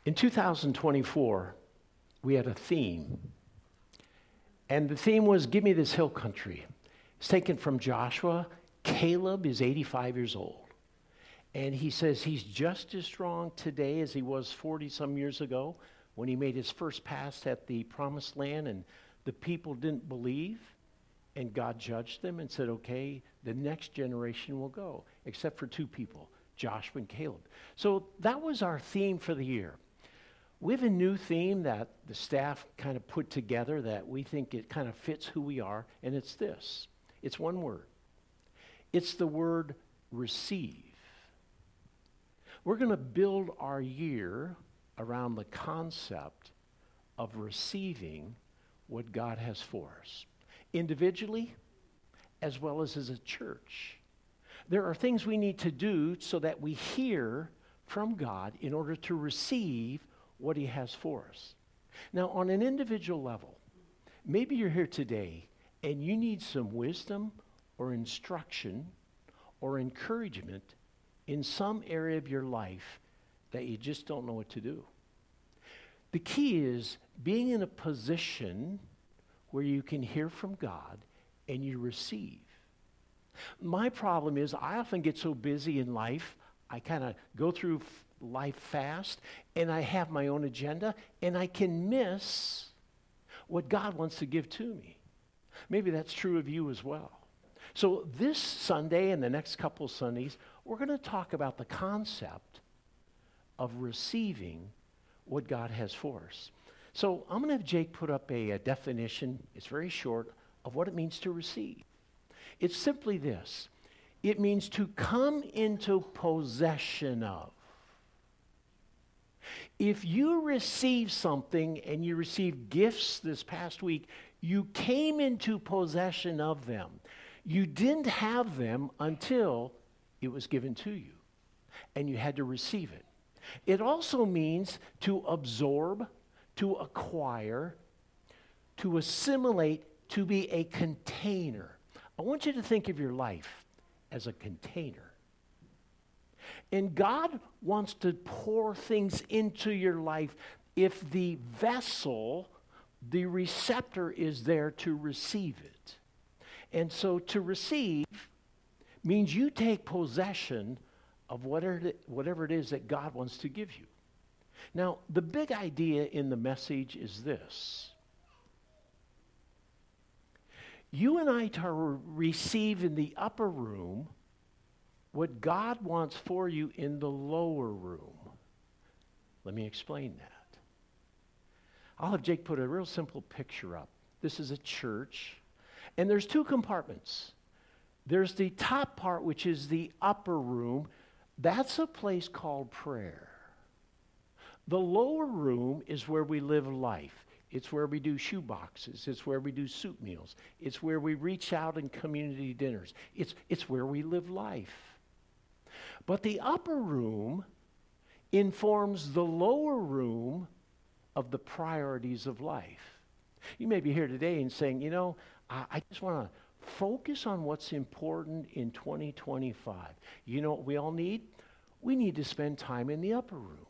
In 2024, we had a theme, and the theme was Give Me This Hill Country. It's taken from Joshua. Caleb is 85 years old, and he says he's just as strong today as he was 40-some years ago when he made his first pass at the Promised Land, and the people didn't believe, and God judged them and said, okay, the next generation will go, except for two people, Joshua and Caleb. So that was our theme for the year. We have a new theme that the staff kind of put together that we think it kind of fits who we are, and it's this. It's one word. It's the word receive. We're going to build our year around the concept of receiving what God has for us, individually as well as a church. There are things we need to do so that we hear from God in order to receive what he has for us. Now, on an individual level, maybe you're here today and you need some wisdom or instruction or encouragement in some area of your life that you just don't know what to do. The key is being in a position where you can hear from God and you receive. My problem is I often get so busy in life, I kind of go through life fast, and I have my own agenda, and I can miss what God wants to give to me. Maybe that's true of you as well. So this Sunday and the next couple of Sundays, we're going to talk about the concept of receiving what God has for us. So I'm going to have Jake put up a definition, it's very short, of what it means to receive. It's simply this. It means to come into possession of. If you receive something and you received gifts this past week, you came into possession of them. You didn't have them until it was given to you, and you had to receive it. It also means to absorb, to acquire, to assimilate, to be a container. I want you to think of your life as a container. And God wants to pour things into your life if the vessel, the receptor, is there to receive it. And so to receive means you take possession of whatever it is that God wants to give you. Now, the big idea in the message is this. You and I to receive in the upper room what God wants for you in the lower room. Let me explain that. I'll have Jake put a real simple picture up. This is a church, and there's two compartments. There's the top part, which is the upper room. That's a place called prayer. The lower room is where we live life. It's where we do shoe boxes. It's where we do soup meals. It's where we reach out in community dinners. It's where we live life. But the upper room informs the lower room of the priorities of life. You may be here today and saying, you know, I just want to focus on what's important in 2025. You know what we all need? We need to spend time in the upper room.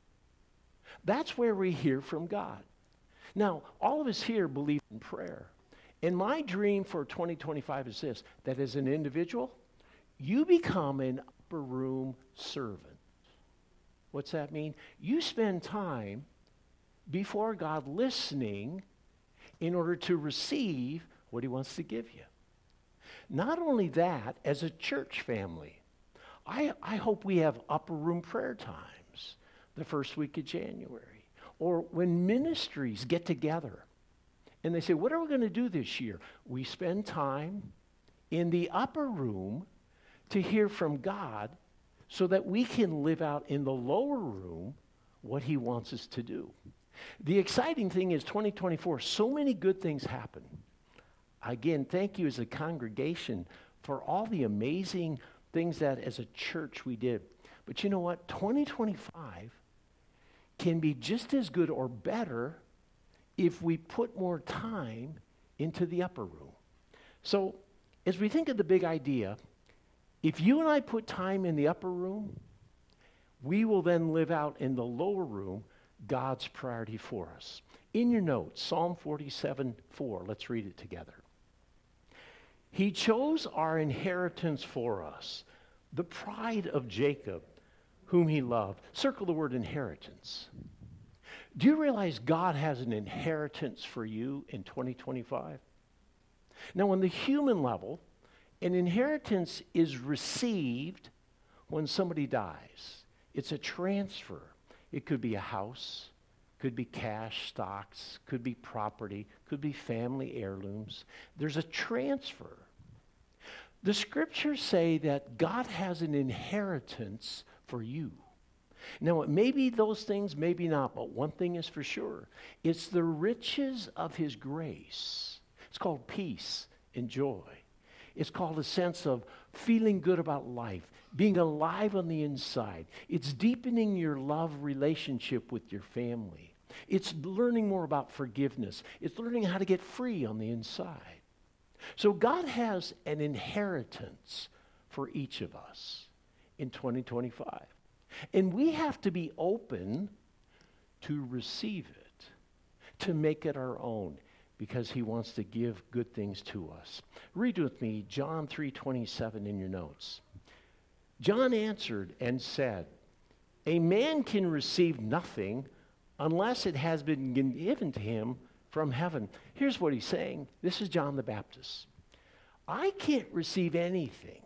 That's where we hear from God. Now, all of us here believe in prayer. And my dream for 2025 is this, that as an individual, you become an upper room servant. What's that mean? You spend time before God listening in order to receive what he wants to give you. Not only that, as a church family, I hope we have upper room prayer times the first week of January. Or when ministries get together and they say, what are we going to do this year? We spend time in the upper room to hear from God so that we can live out in the lower room what he wants us to do. The exciting thing is 2024, so many good things happen. Again, thank you as a congregation for all the amazing things that as a church we did. But you know what? 2025 can be just as good or better if we put more time into the upper room. So as we think of the big idea, if you and I put time in the upper room, we will then live out in the lower room God's priority for us. In your notes, Psalm 47:4. Let's read it together. He chose our inheritance for us, the pride of Jacob, whom he loved. Circle the word inheritance. Do you realize God has an inheritance for you in 2025? Now, on the human level, an inheritance is received when somebody dies. It's a transfer. It could be a house, could be cash, stocks, could be property, could be family heirlooms. There's a transfer. The scriptures say that God has an inheritance for you. Now, it may be those things, maybe not, but one thing is for sure. It's the riches of his grace. It's called peace and joy. It's called a sense of feeling good about life, being alive on the inside. It's deepening your love relationship with your family. It's learning more about forgiveness. It's learning how to get free on the inside. So God has an inheritance for each of us in 2025. And we have to be open to receive it, to make it our own, because he wants to give good things to us. Read with me John 3:27 in your notes. John answered and said, "A man can receive nothing unless it has been given to him from heaven." Here's what he's saying. This is John the Baptist. I can't receive anything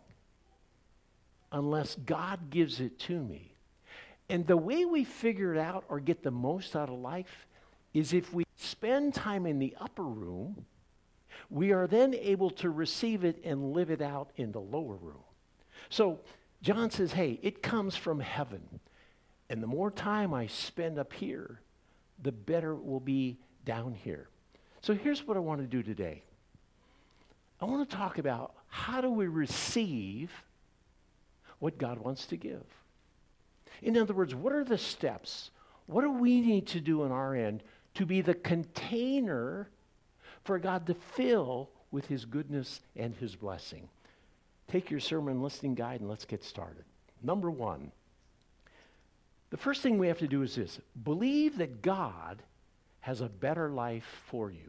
unless God gives it to me. And the way we figure it out or get the most out of life is if we spend time in the upper room, we are then able to receive it and live it out in the lower room. So John says, hey, it comes from heaven. And the more time I spend up here, the better it will be down here. So here's what I want to do today. I want to talk about how do we receive what God wants to give. In other words, what are the steps? What do we need to do on our end to be the container for God to fill with his goodness and his blessing? Take your sermon listening guide and let's get started. Number one, the first thing we have to do is this: believe that God has a better life for you.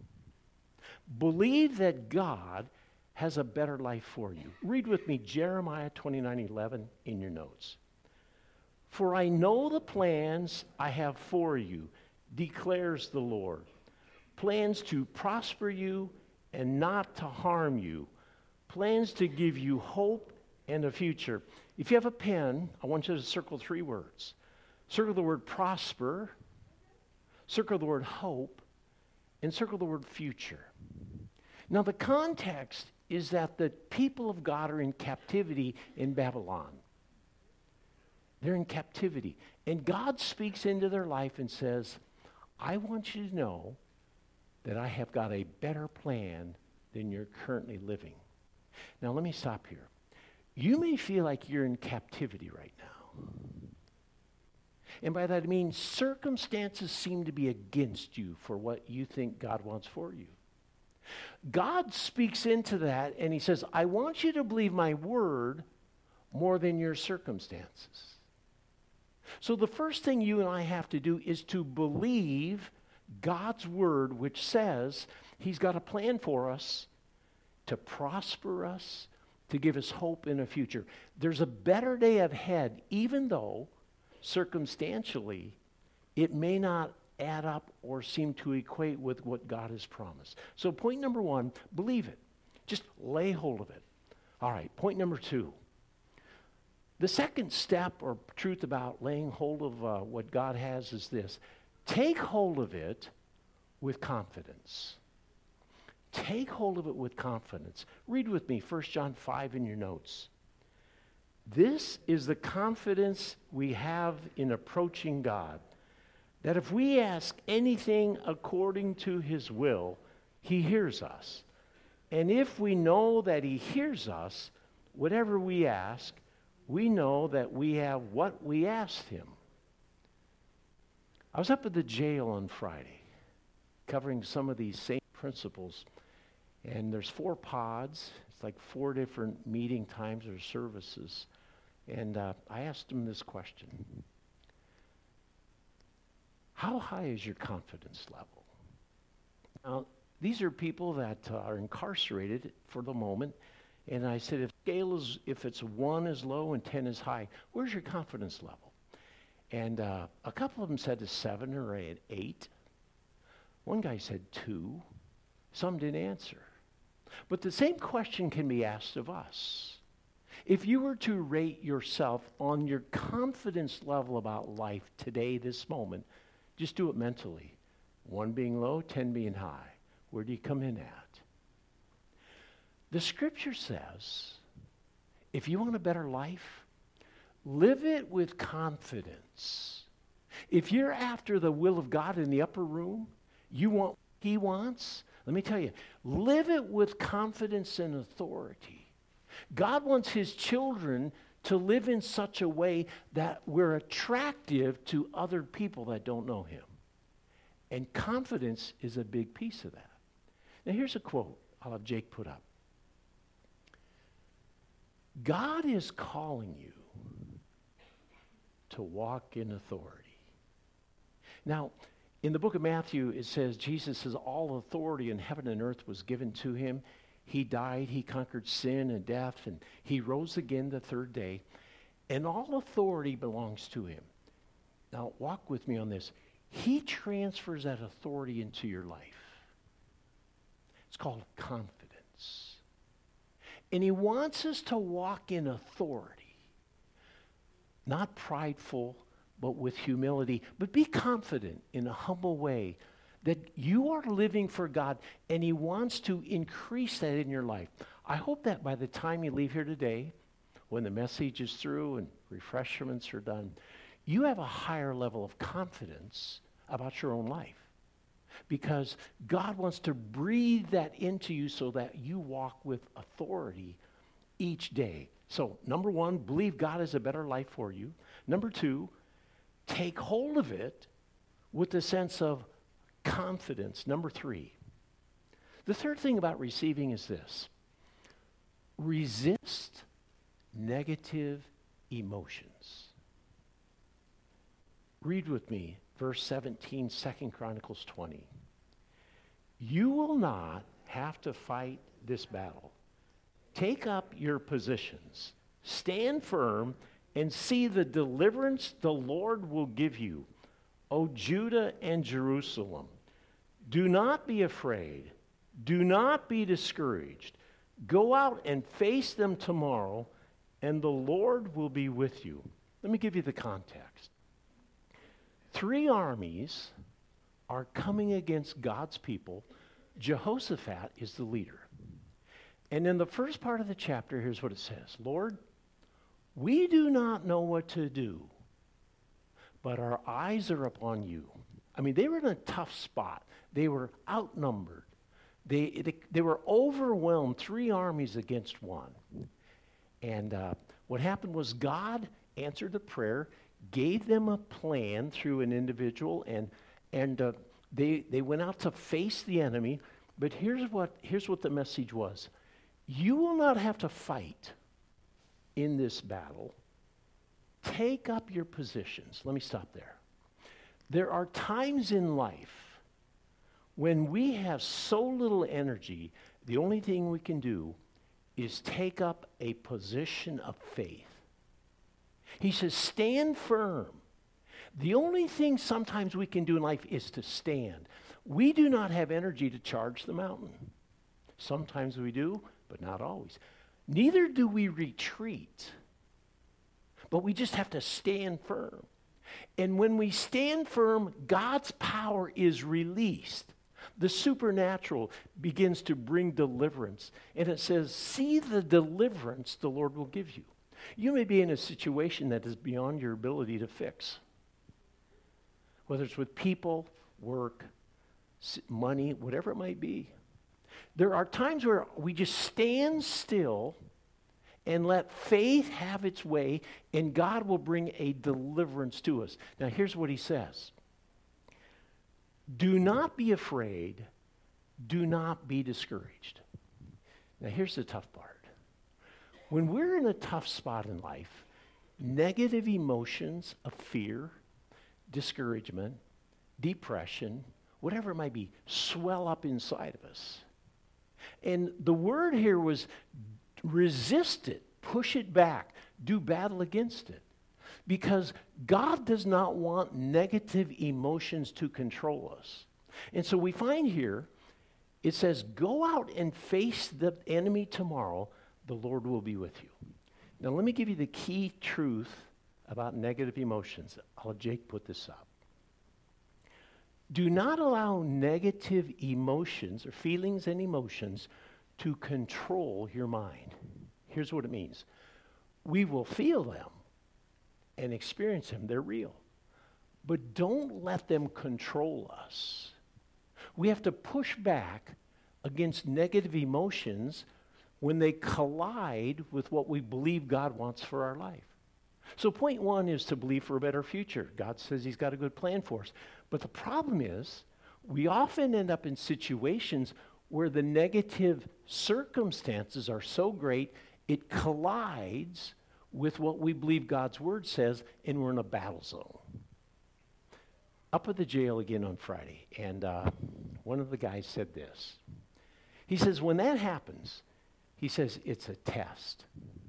Believe that God has a better life for you. Read with me Jeremiah 29:11 in your notes. For I know the plans I have for you, declares the Lord. Plans to prosper you and not to harm you. Plans to give you hope and a future. If you have a pen, I want you to circle 3 words. Circle the word prosper, circle the word hope, and circle the word future. Now the context is that the people of God are in captivity in Babylon. They're in captivity. And God speaks into their life and says, I want you to know that I have got a better plan than you're currently living. Now let me stop here. You may feel like you're in captivity right now. And by that I mean circumstances seem to be against you for what you think God wants for you. God speaks into that and he says, I want you to believe my word more than your circumstances. So the first thing you and I have to do is to believe God's word, which says he's got a plan for us to prosper us, to give us hope in a future. There's a better day ahead, even though circumstantially it may not add up or seem to equate with what God has promised. So point number 1, believe it. Just lay hold of it. All right, point number 2. The second step or truth about laying hold of what God has is this: take hold of it with confidence. Take hold of it with confidence. Read with me 1 John 5 in your notes. This is the confidence we have in approaching God, that if we ask anything according to his will, he hears us. And if we know that he hears us, whatever we ask, we know that we have what we asked him. I was up at the jail on Friday, covering some of these same principles. And there's 4 pods. It's like 4 different meeting times or services. And I asked them this question. How high is your confidence level? Now, these are people that are incarcerated for the moment. And I said, if it's 1 is low and 10 is high, where's your confidence level? And a couple of them said a 7 or an 8. One guy said 2. Some didn't answer. But the same question can be asked of us. If you were to rate yourself on your confidence level about life today, this moment, just do it mentally. 1 being low, 10 being high. Where do you come in at? The scripture says, if you want a better life, live it with confidence. If you're after the will of God in the upper room, you want what he wants, let me tell you, live it with confidence and authority. God wants his children to live in such a way that we're attractive to other people that don't know him. And confidence is a big piece of that. Now here's a quote I'll have Jake put up. God is calling you to walk in authority. Now, in the book of Matthew, it says, Jesus says, all authority in heaven and earth was given to him. He died, he conquered sin and death, and he rose again the third day. And all authority belongs to him. Now, walk with me on this. He transfers that authority into your life. It's called confidence. And he wants us to walk in authority. Not prideful, but with humility. But be confident in a humble way that you are living for God, and he wants to increase that in your life. I hope that by the time you leave here today, when the message is through and refreshments are done, you have a higher level of confidence about your own life. Because God wants to breathe that into you so that you walk with authority each day. So, number 1, believe God has a better life for you. Number 2, take hold of it with a sense of confidence. Number 3, the third thing about receiving is this. Resist negative emotions. Read with me verse 17, 2 Chronicles 20. You will not have to fight this battle. Take up your positions. Stand firm and see the deliverance the Lord will give you, O Judah and Jerusalem. Do not be afraid. Do not be discouraged. Go out and face them tomorrow, and the Lord will be with you. Let me give you the context. 3 armies are coming against God's people. Jehoshaphat is the leader. And in the first part of the chapter, here's what it says. Lord, we do not know what to do, but our eyes are upon you. I mean, they were in a tough spot. They were outnumbered. They were overwhelmed, 3 armies against 1. And what happened was God answered the prayer, gave them a plan through an individual, and they went out to face the enemy. But here's what the message was. You will not have to fight in this battle. Take up your positions. Let me stop there. There are times in life when we have so little energy, the only thing we can do is take up a position of faith. He says, stand firm. The only thing sometimes we can do in life is to stand. We do not have energy to charge the mountain. Sometimes we do, but not always. Neither do we retreat, but we just have to stand firm. And when we stand firm, God's power is released. The supernatural begins to bring deliverance. And it says, see the deliverance the Lord will give you. You may be in a situation that is beyond your ability to fix. Whether it's with people, work, money, whatever it might be. There are times where we just stand still and let faith have its way, and God will bring a deliverance to us. Now, here's what he says. Do not be afraid. Do not be discouraged. Now, here's the tough part. When we're in a tough spot in life, negative emotions of fear, discouragement, depression, whatever it might be, swell up inside of us. And the word here was resist it, push it back, do battle against it. Because God does not want negative emotions to control us. And so we find here, it says, go out and face the enemy tomorrow. The Lord will be with you. Now let me give you the key truth about negative emotions. I'll let Jake put this up. Do not allow negative emotions or feelings and emotions to control your mind. Here's what it means. We will feel them and experience them. They're real. But don't let them control us. We have to push back against negative emotions when they collide with what we believe God wants for our life. So point one is to believe for a better future. God says he's got a good plan for us. But the problem is, we often end up in situations where the negative circumstances are so great, it collides with what we believe God's word says, and we're in a battle zone. Up at the jail again on Friday, and one of the guys said this. He says, when that happens, he says, it's a test.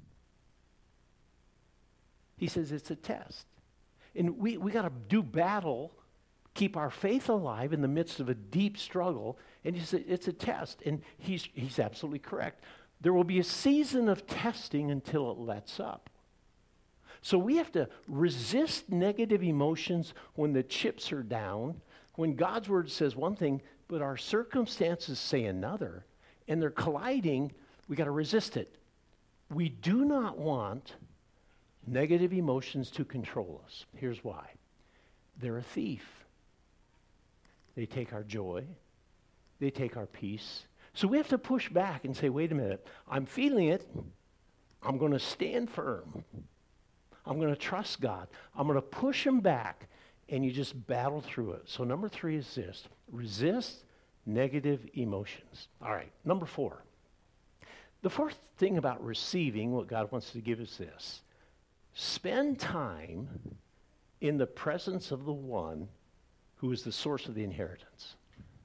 He says, it's a test. And we got to do battle, keep our faith alive in the midst of a deep struggle. And he said, it's a test. And he's absolutely correct. There will be a season of testing until it lets up. So we have to resist negative emotions when the chips are down, when God's word says one thing, but our circumstances say another, and they're colliding. We got to resist it. We do not want negative emotions to control us. Here's why. They're a thief. They take our joy. They take our peace. So we have to push back and say, wait a minute, I'm feeling it. I'm going to stand firm. I'm going to trust God. I'm going to push him back, and you just battle through it. So number 3 is this. Resist negative emotions. All right, number 4. The fourth thing about receiving what God wants to give is this. Spend time in the presence of the one who is the source of the inheritance.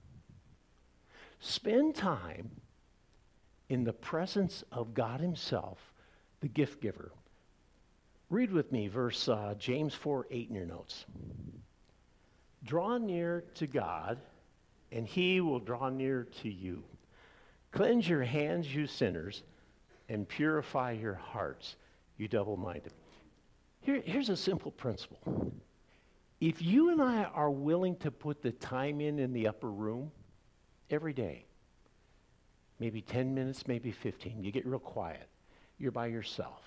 Spend time in the presence of God himself, the gift giver. Read with me verse James 4:8 in your notes. Draw near to God, and he will draw near to you. Cleanse your hands, you sinners, and purify your hearts, you double-minded. Here's a simple principle. If you and I are willing to put the time in the upper room every day, maybe 10 minutes, maybe 15, you get real quiet. You're by yourself.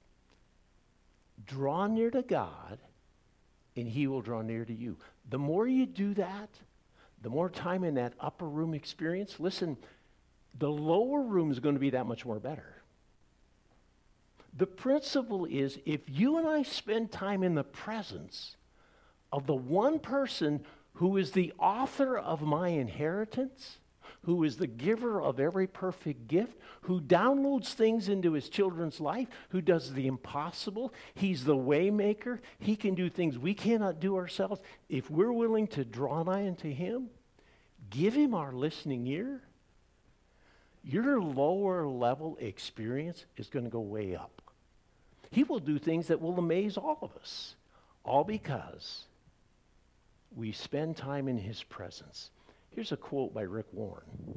Draw near to God, and he will draw near to you. The more you do that, the more time in that upper room experience, listen, the lower room is going to be that much more better. The principle is if you and I spend time in the presence of the one person who is the author of my inheritance, who is the giver of every perfect gift, who downloads things into his children's life, who does the impossible, he's the way maker, he can do things we cannot do ourselves. If we're willing to draw nigh unto him, give him our listening ear, your lower level experience is going to go way up. He will do things that will amaze all of us, all because we spend time in his presence. Here's a quote by Rick Warren.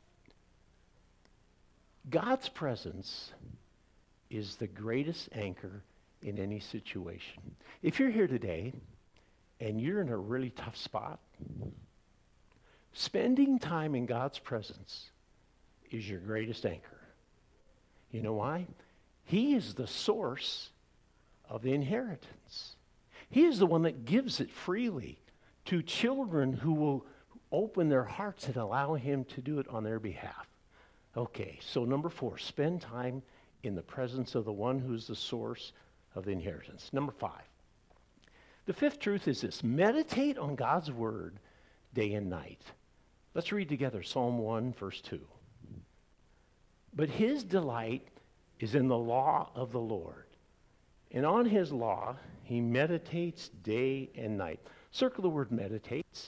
God's presence is the greatest anchor in any situation. If you're here today and you're in a really tough spot, spending time in God's presence is your greatest anchor. You know why? He is the source of the inheritance. He is the one that gives it freely to children who will open their hearts and allow him to do it on their behalf. Okay, so number 4, spend time in the presence of the one who's the source of the inheritance. Number 5, the 5th truth is this: meditate on God's word day and night. Let's read together Psalm 1, verse 2. But his delight is in the law of the Lord, and on his law he meditates day and night. Circle the word meditates.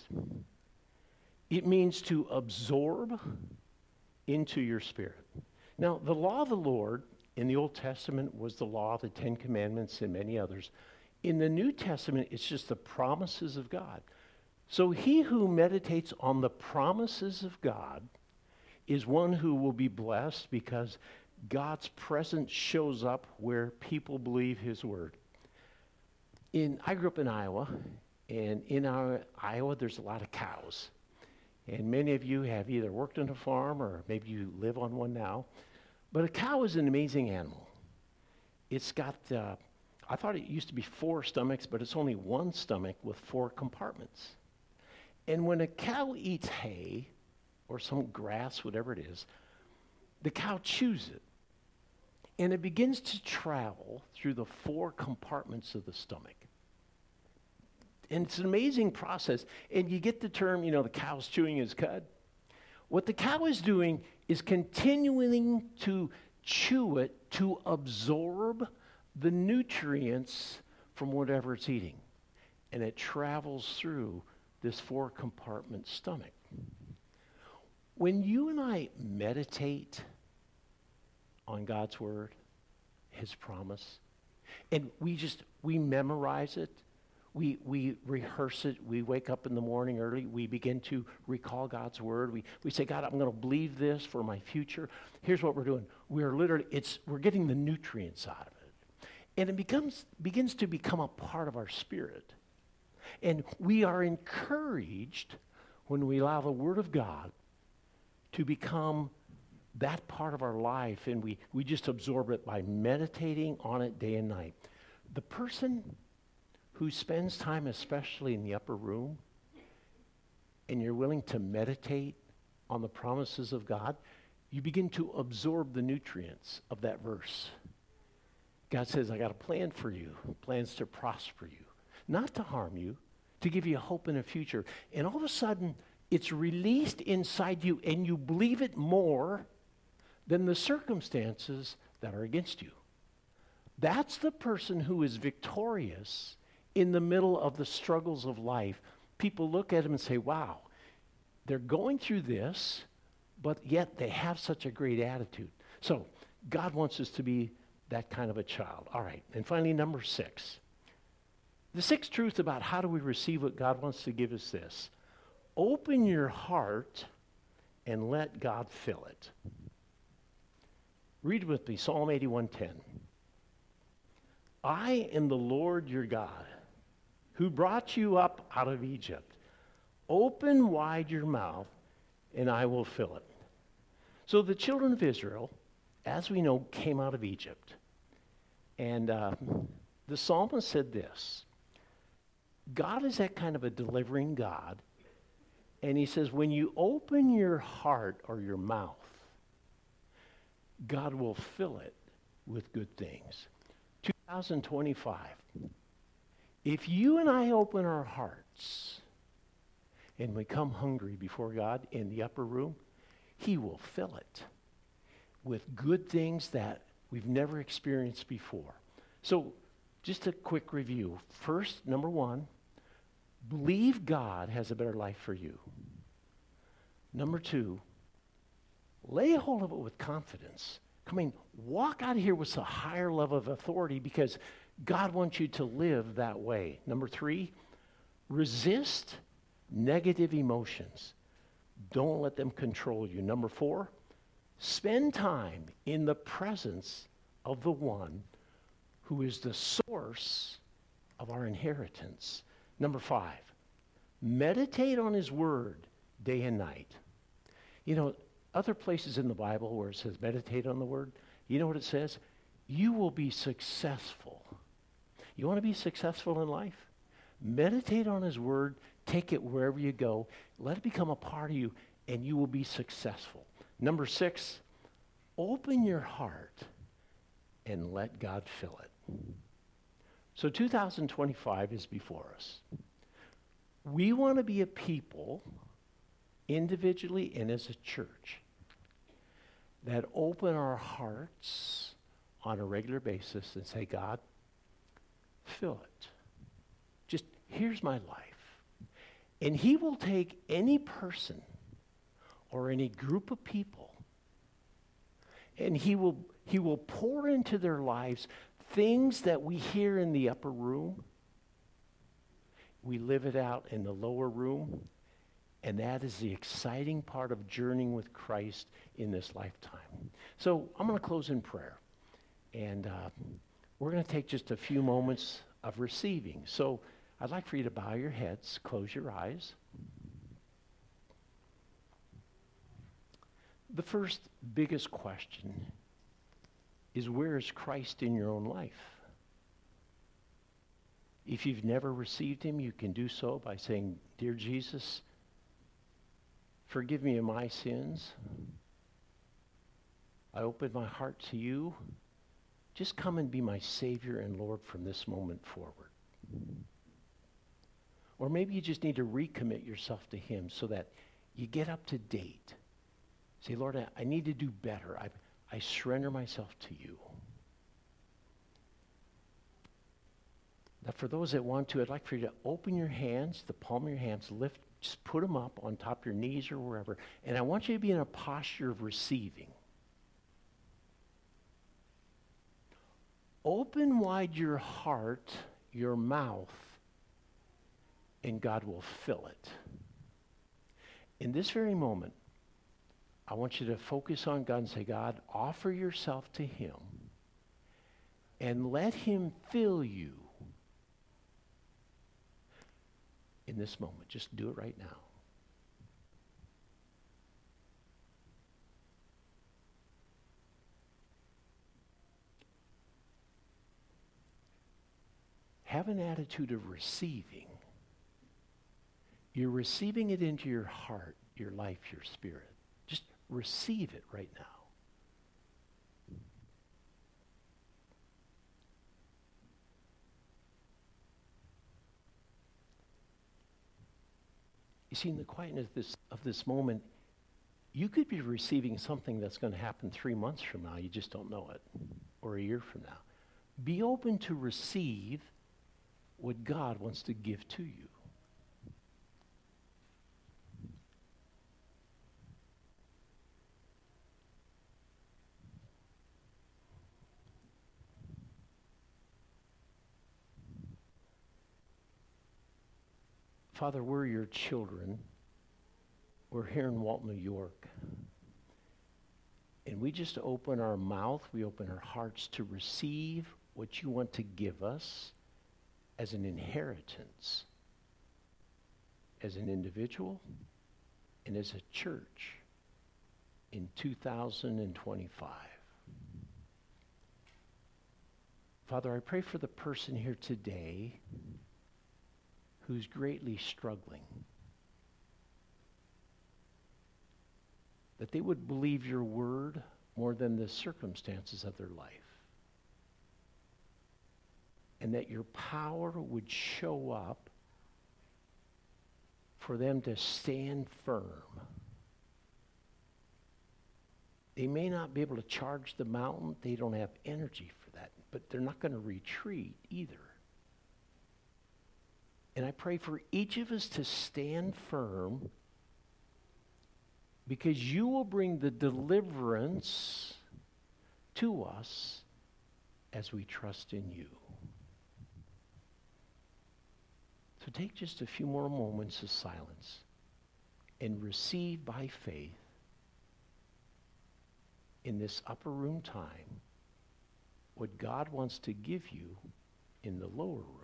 It means to absorb into your spirit. Now, the law of the Lord in the Old Testament was the law of the Ten Commandments and many others. In the New Testament, it's just the promises of God. So he who meditates on the promises of God is one who will be blessed because God's presence shows up where people believe his word. I grew up in Iowa, and in Iowa there's a lot of cows. And many of you have either worked on a farm or maybe you live on one now. But a cow is an amazing animal. It's got, I thought it used to be 4 stomachs, but it's only 1 stomach with 4 compartments. And when a cow eats hay or some grass, whatever it is, the cow chews it. And it begins to travel through the 4 compartments of the stomach. And it's an amazing process. And you get the term, the cow's chewing his cud. What the cow is doing is continuing to chew it to absorb the nutrients from whatever it's eating. And it travels through this 4-compartment stomach. When you and I meditate on God's word, his promise, and we memorize it, we rehearse it, we wake up in the morning early, we begin to recall God's word, we say, God, I'm going to believe this for my future. Here's what we're doing. We're getting the nutrients out of it. And it begins to become a part of our spirit. And we are encouraged when we allow the word of God to become that part of our life, and we just absorb it by meditating on it day and night. The person who spends time, especially in the upper room, and you're willing to meditate on the promises of God, you begin to absorb the nutrients of that verse. God says, I got a plan for you, plans to prosper you, not to harm you, to give you hope in a future. And all of a sudden, it's released inside you, and you believe it more than the circumstances that are against you. That's the person who is victorious in the middle of the struggles of life. People look at them and say, wow, they're going through this, but yet they have such a great attitude. So God wants us to be that kind of a child. All right, and finally, number 6. The 6th truth about how do we receive what God wants to give us this. Open your heart and let God fill it. Read with me, Psalm 81:10. I am the Lord your God, who brought you up out of Egypt. Open wide your mouth, and I will fill it. So the children of Israel, as we know, came out of Egypt. And the psalmist said this, God is that kind of a delivering God. And he says, when you open your heart or your mouth, God will fill it with good things. 2025. If you and I open our hearts and we come hungry before God in the upper room, he will fill it with good things that we've never experienced before. So just a quick review. First, number 1, believe God has a better life for you. Number 2, lay hold of it with confidence. Walk out of here with a higher level of authority because God wants you to live that way. Number 3, resist negative emotions. Don't let them control you. Number 4, spend time in the presence of the one who is the source of our inheritance. Number 5, meditate on his word day and night. Other places in the Bible where it says meditate on the word, you know what it says? You will be successful. You want to be successful in life? Meditate on his word, take it wherever you go, let it become a part of you, and you will be successful. Number 6, open your heart and let God fill it. So 2025 is before us. We want to be a people, individually and as a church, that open our hearts on a regular basis and say, God, fill it. Just, here's my life. And he will take any person or any group of people, and he will pour into their lives things that we hear in the upper room. We live it out in the lower room, and that is the exciting part of journeying with Christ in this lifetime. So I'm going to close in prayer, and we're going to take just a few moments of receiving. So I'd like for you to bow your heads, close your eyes. The first biggest question is, where is Christ in your own life? If you've never received him, you can do so by saying, "Dear Jesus, forgive me of my sins. I open my heart to you. Just come and be my Savior and Lord from this moment forward." Or maybe you just need to recommit yourself to him so that you get up to date. Say, "Lord, I need to do better. I surrender myself to you." Now, for those that want to, I'd like for you to open your hands, the palm of your hands, lift, just put them up on top of your knees or wherever. And I want you to be in a posture of receiving. Open wide your heart, your mouth, and God will fill it. In this very moment, I want you to focus on God and say, "God, offer yourself to him and let him fill you." In this moment, just do it right now. Have an attitude of receiving. You're receiving it into your heart, your life, your spirit. Just receive it right now. You see, in the quietness of this moment, you could be receiving something that's going to happen 3 months from now. You just don't know it. Or a year from now. Be open to receive what God wants to give to you. Father, we're your children. We're here in Walton, New York. And we just open our mouth, we open our hearts to receive what you want to give us as an inheritance, as an individual, and as a church in 2025. Father, I pray for the person here today who's greatly struggling, that they would believe your word more than the circumstances of their life, and that your power would show up for them to stand firm. They may not be able to charge the mountain. They don't have energy for that, but they're not going to retreat either. And I pray for each of us to stand firm, because you will bring the deliverance to us as we trust in you. So take just a few more moments of silence and receive by faith in this upper room time what God wants to give you in the lower room.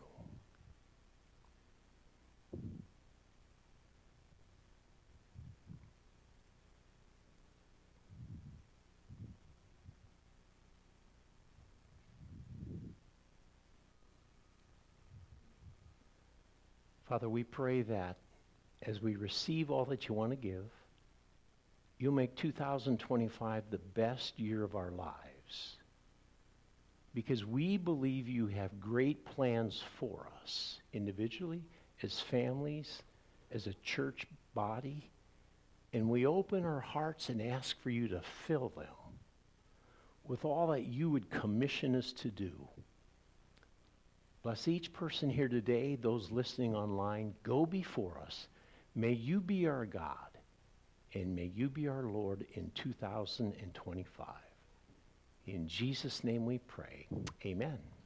Father, we pray that as we receive all that you want to give, you'll make 2025 the best year of our lives, because we believe you have great plans for us, individually, as families, as a church body, and we open our hearts and ask for you to fill them with all that you would commission us to do. Bless each person here today, those listening online. Go before us. May you be our God, and may you be our Lord in 2025. In Jesus' name we pray. Amen.